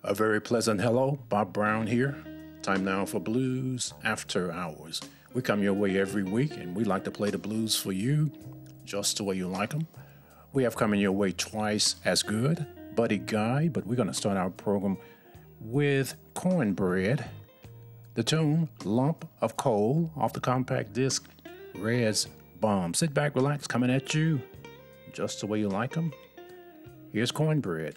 A very pleasant hello, Bob Brown here. Time now for Blues After Hours. We come your way every week and we like to play the blues for you just the way you like them. We have coming your way twice as good, Buddy Guy, but we're going to start our program with Cornbread. The tune, Lump of Coal, off the compact disc, Red's Bomb. Sit back, relax, coming at you just the way you like them. Here's Cornbread.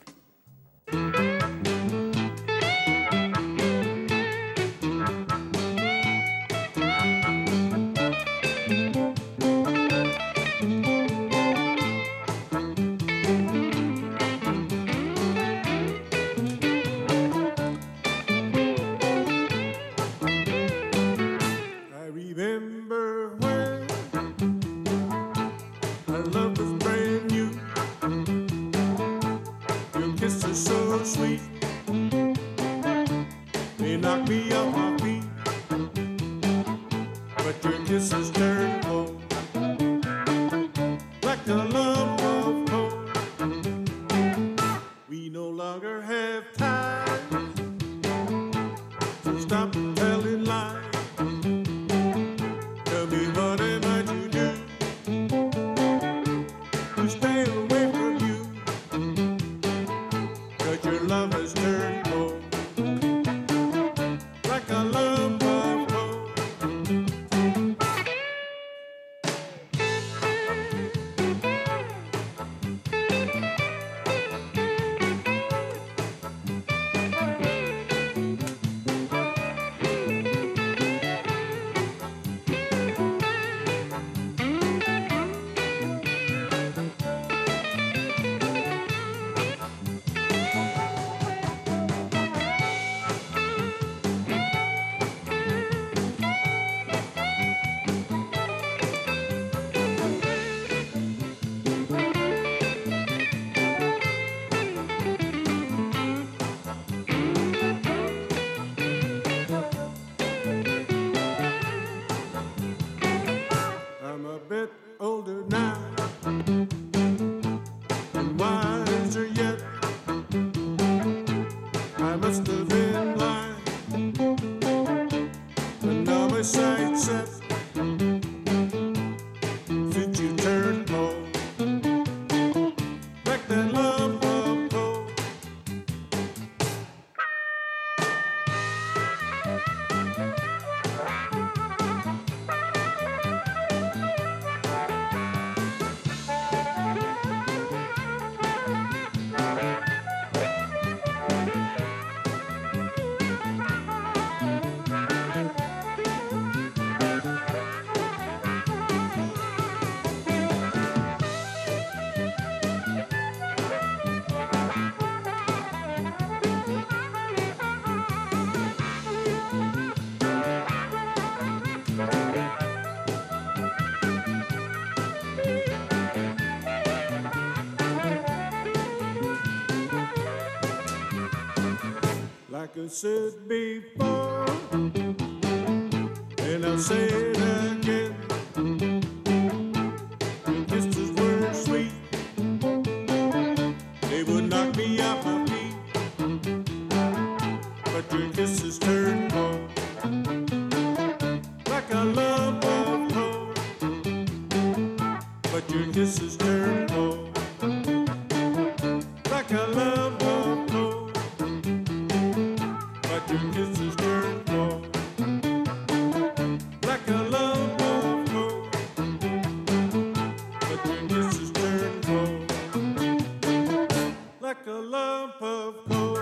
Like I said before, and I'll say it again, your kisses were sweet, they would knock me off my feet, but your kisses turned cold, like a lump of coal, but your kisses turned cold, like a lump of coal. Your kisses turn cold, like a lump of coal. But your kisses turn cold, like a lump of coal.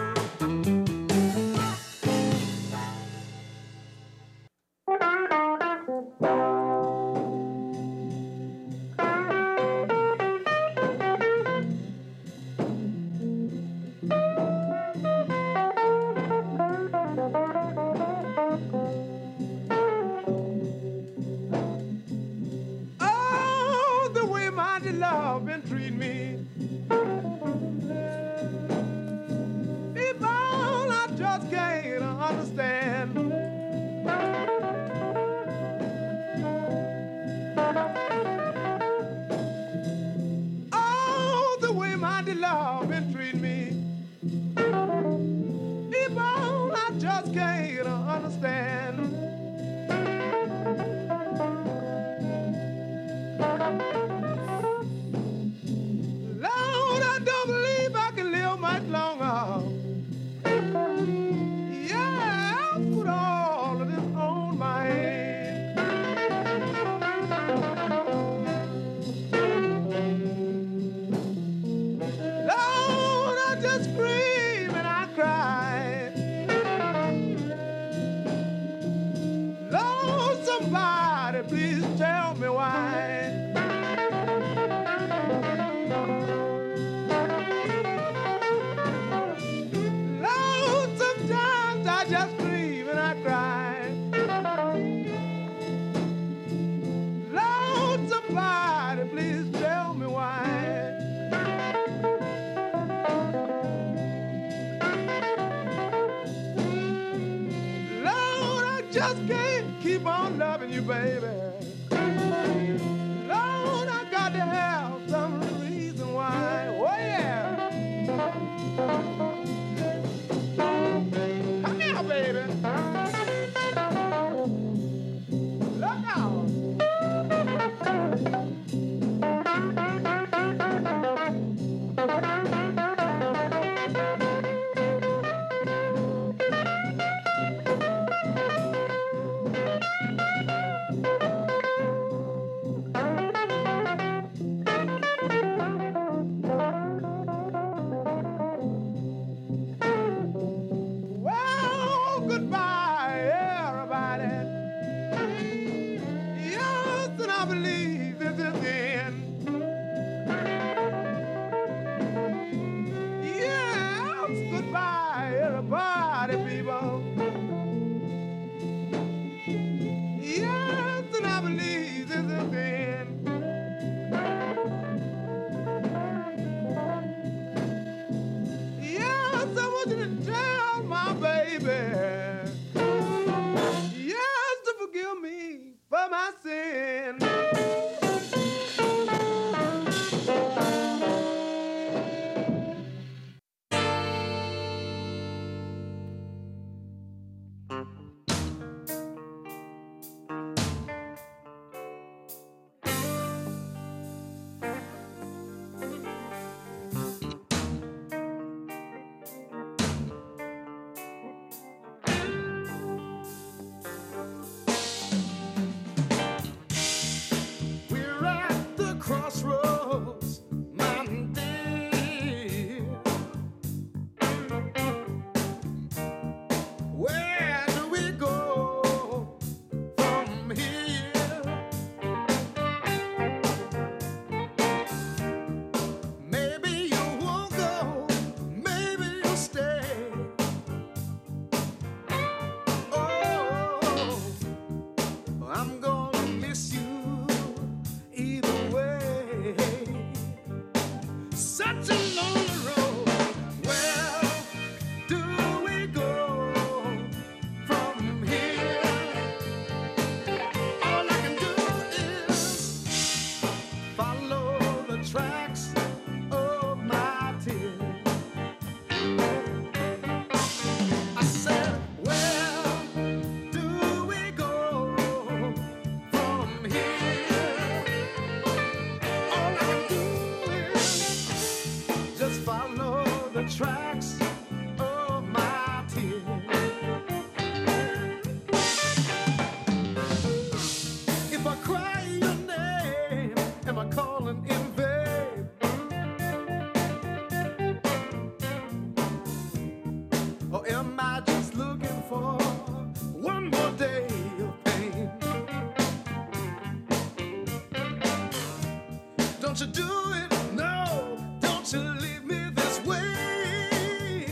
just scream and I cry. Lord, somebody please tell me why. Lord, sometimes I just scream and I cry. Lord, somebody please tell me why. Lord, I just can't keep on loving you, baby. Lord, I got to have some reason why. Oh, yeah. Come here, baby. Look out. Well, goodbye, everybody. Yes, and I believe this is the end. Yes, goodbye, everybody, people. Yes, and I believe this is the end. Yes, I want you to tell my baby. Yes, to forgive me for my sin. We're at the crossroads, my dear. Where do we go from here? Maybe you won't go, maybe you'll stay. Oh, I'm gonna miss you either way. Such a lonely road. Where do we go from here? All I can do is follow the tracks of my tears. I said, where do we go from here? All I can do is just follow the tracks of my tears. If I cry your name, am I calling in vain? Or am I just looking for one more day of pain? Don't you do it, no, don't you leave me this way.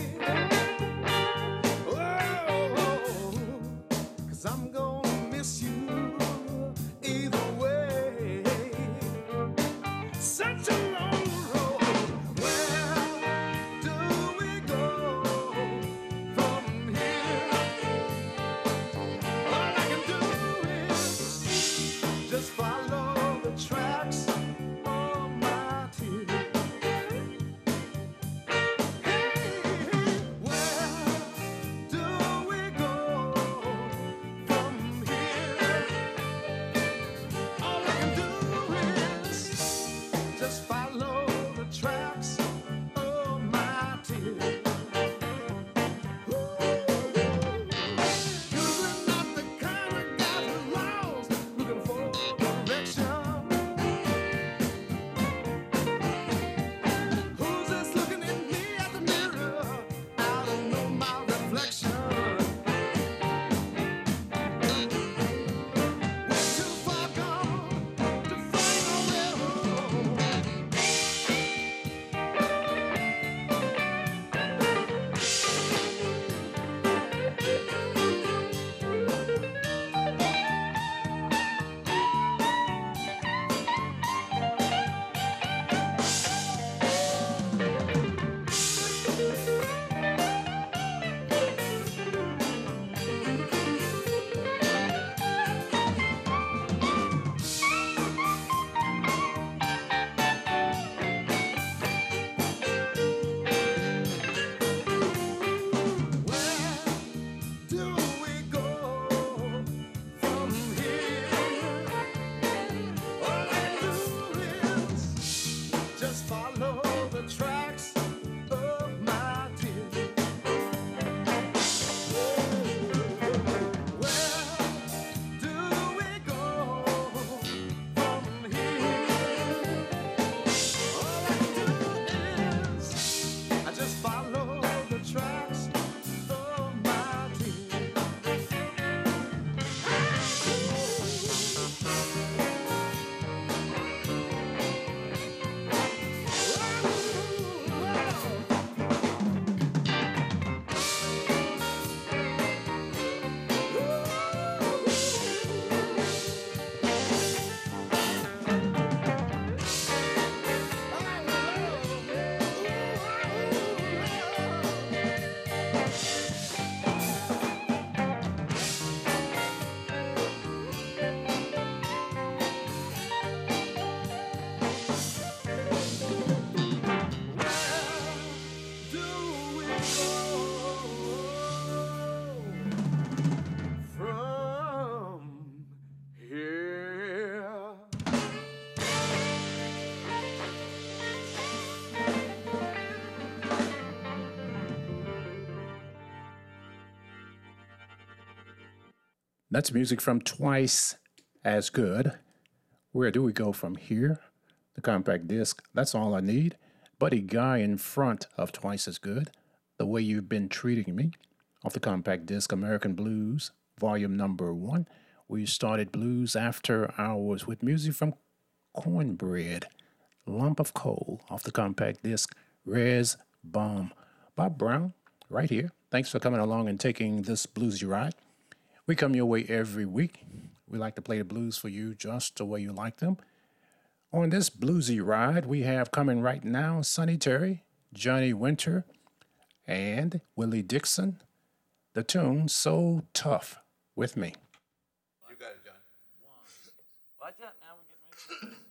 That's music from Twice as Good. Where do we go from here? The compact disc, That's All I Need. Buddy Guy in front of Twice as Good. The Way You've Been Treating Me. Off the compact disc, American Blues, volume number 1. We started Blues After Hours with music from Cornbread, Lump of Coal. Off the compact disc, Res Bomb. Bob Brown, right here. Thanks for coming along and taking this bluesy ride. We come your way every week. We like to play the blues for you just the way you like them. On this bluesy ride, we have coming right now Sonny Terry, Johnny Winter, and Willie Dixon. The tune So Tough with Me. You got it, John. Watch out now, we're getting ready.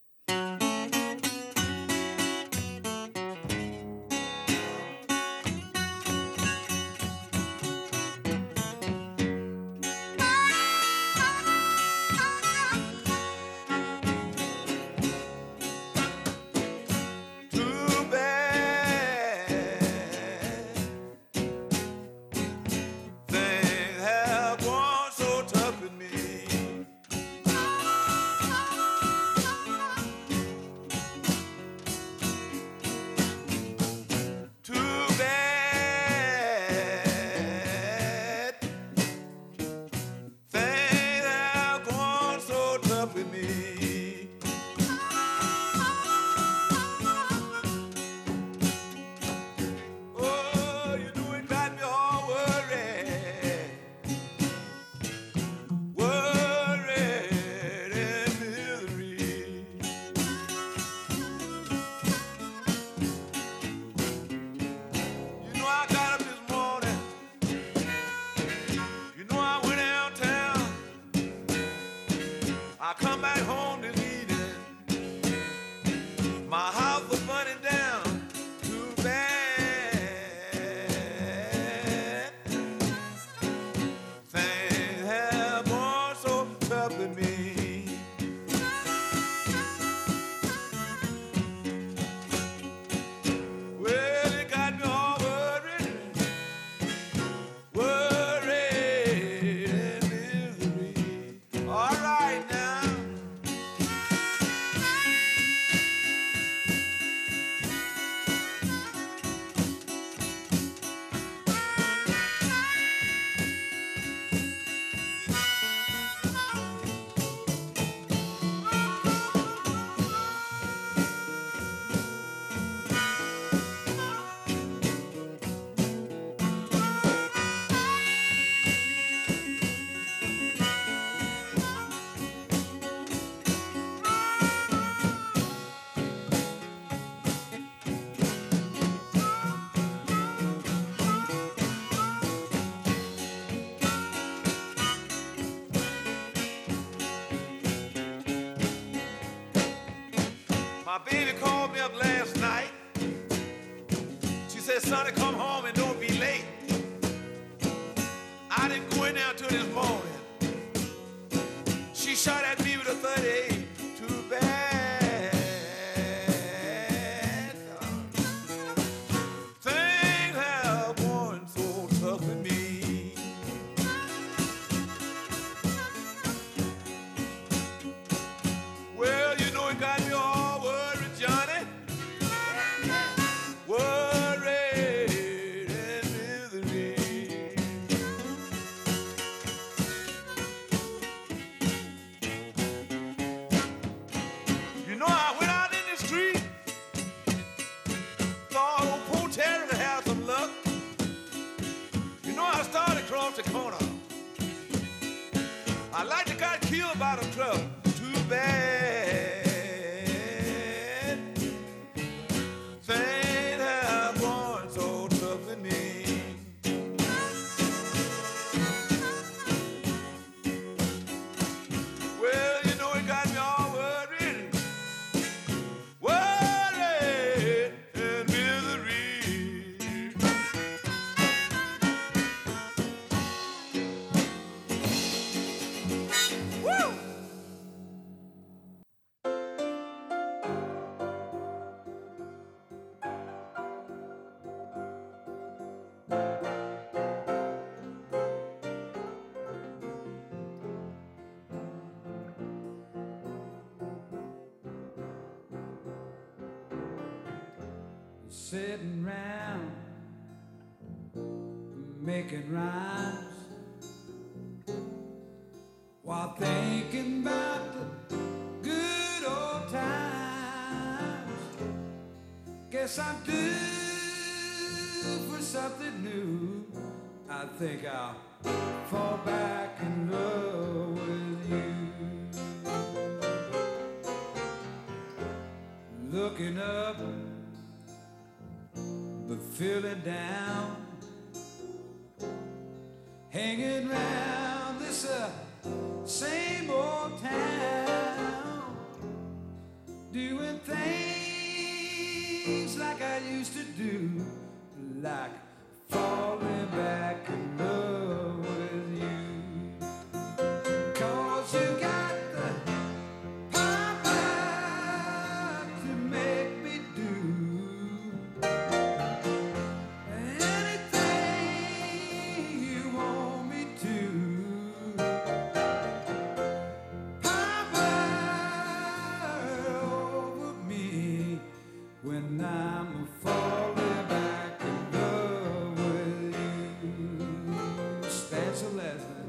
Too bad things have gone so tough with me. Too bad things have gone so tough with me. Oh, you know it got me all worried, worried and misery. You know I got up this morning, you know I went downtown, I come back home this evening, my house was burning down. Too bad things have gone so tough with me. Well, it got me all worried, worried and misery. All right now. My baby called me up last night. She said, Sonny, come home and don't be late. I didn't go in there until this morning. She shot at me with a 38. Too bad. Things have gone so tough with me. Well, you know it got me all worried, Johnny. Worried and misery. sitting round making rhymes while thinking about the good old times. Guess I'm due for something new. I think I'll fall back in love with you. Looking up but feeling down, hanging round this same old town, doing things like I used to do, like falling back in love with you. 'Cause you got the power to make me do anything you want me to. Power over me when I'm falling back in love with you. Stanza Leslie.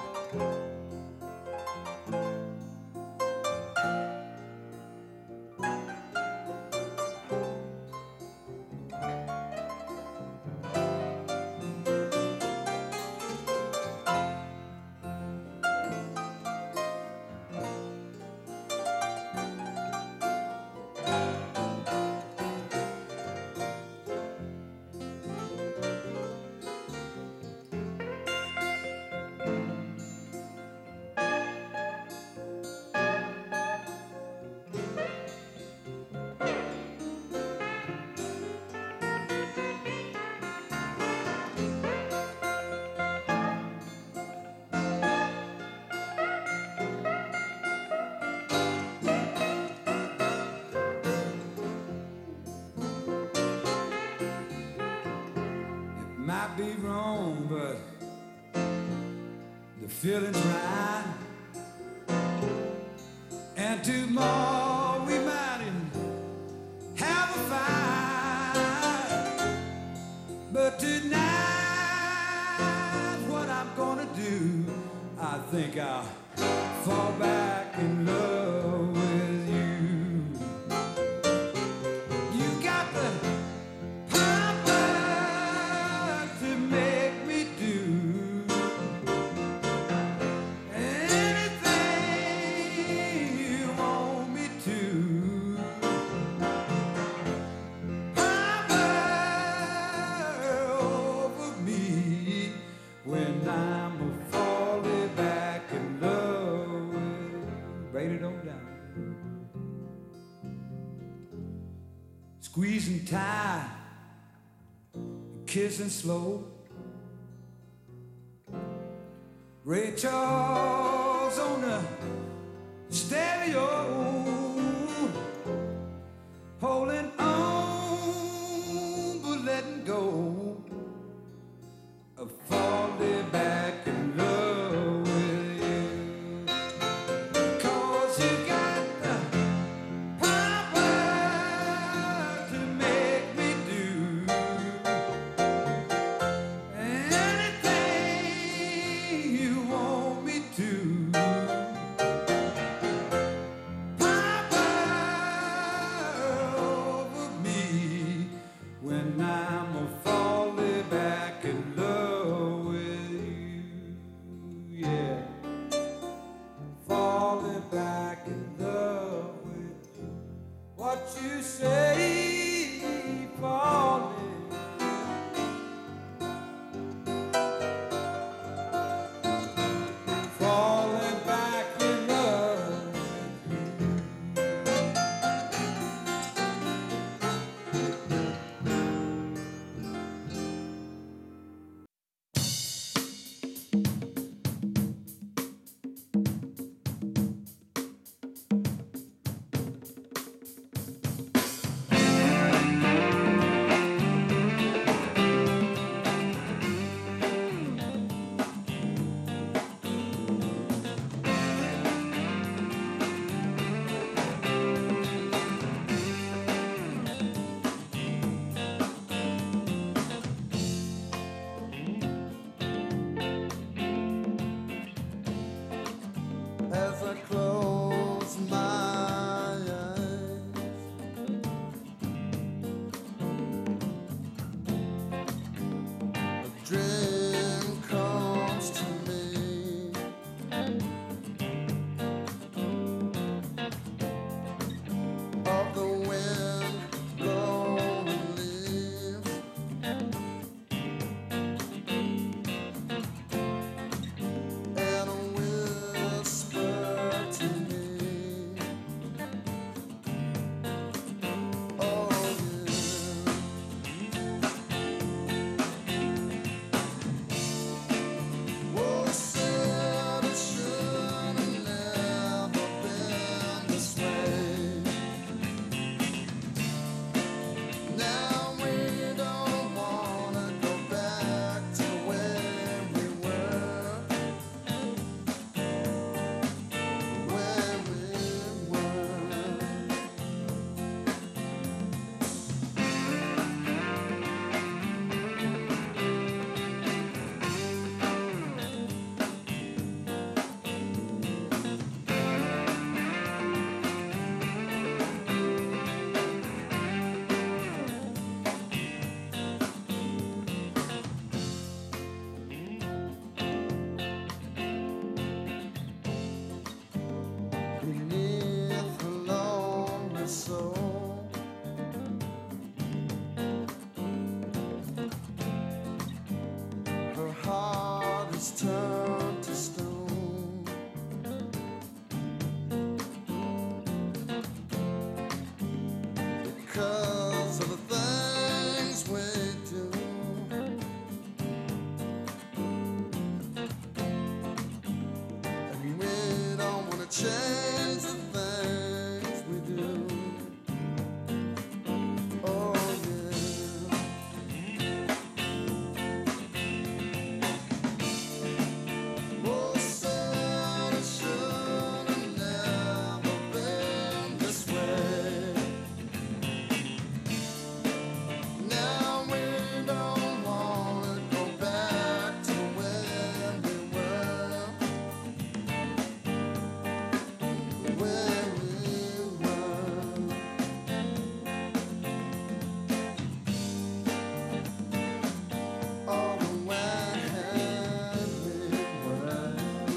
Might be wrong, but the feeling's right. And tomorrow we might even have a fight. But tonight, what I'm gonna do, I think I'll fall back in love with you. You got the power to make me do anything you want me to. Power over me when I'm falling back in love with you. Rain it on down. Squeezing tight, kissing slow. Ray Charles on the stereo, holding on but letting go, of falling back in love with you. 'Cause you got the power to make me do anything you want me to. Power hearts turn to stone. Because of the things we do. And we don't want to change the things we do. Oh yeah. Oh, son, it should have never been this way. Now we don't wanna go back to where we were. Where we were. Oh, where we were.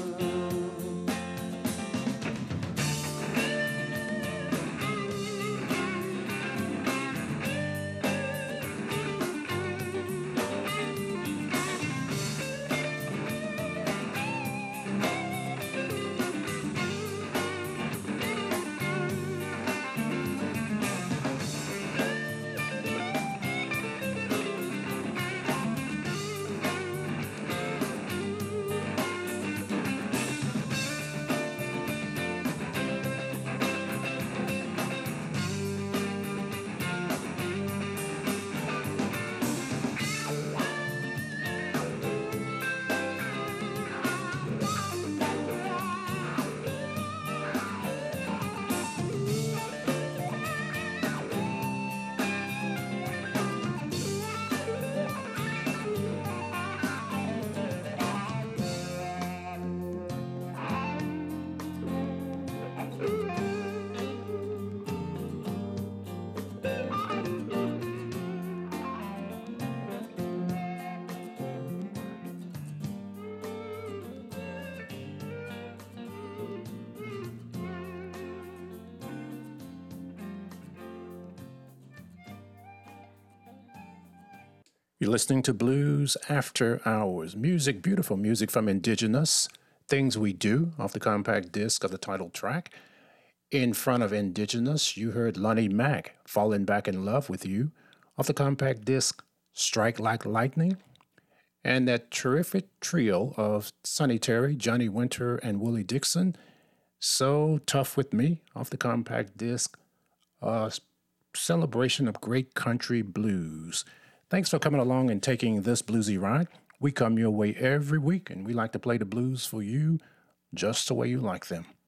You're listening to Blues After Hours. Music, beautiful music from Indigenous, Things We Do, off the compact disc of the title track. In front of Indigenous, you heard Lonnie Mack, Falling Back in Love with You, off the compact disc Strike Like Lightning. And that terrific trio of Sonny Terry, Johnny Winter, and Willie Dixon, So Tough With Me, off the compact disc Celebration of Great Country Blues. Thanks for coming along and taking this bluesy ride. We come your way every week, and we like to play the blues for you just the way you like them.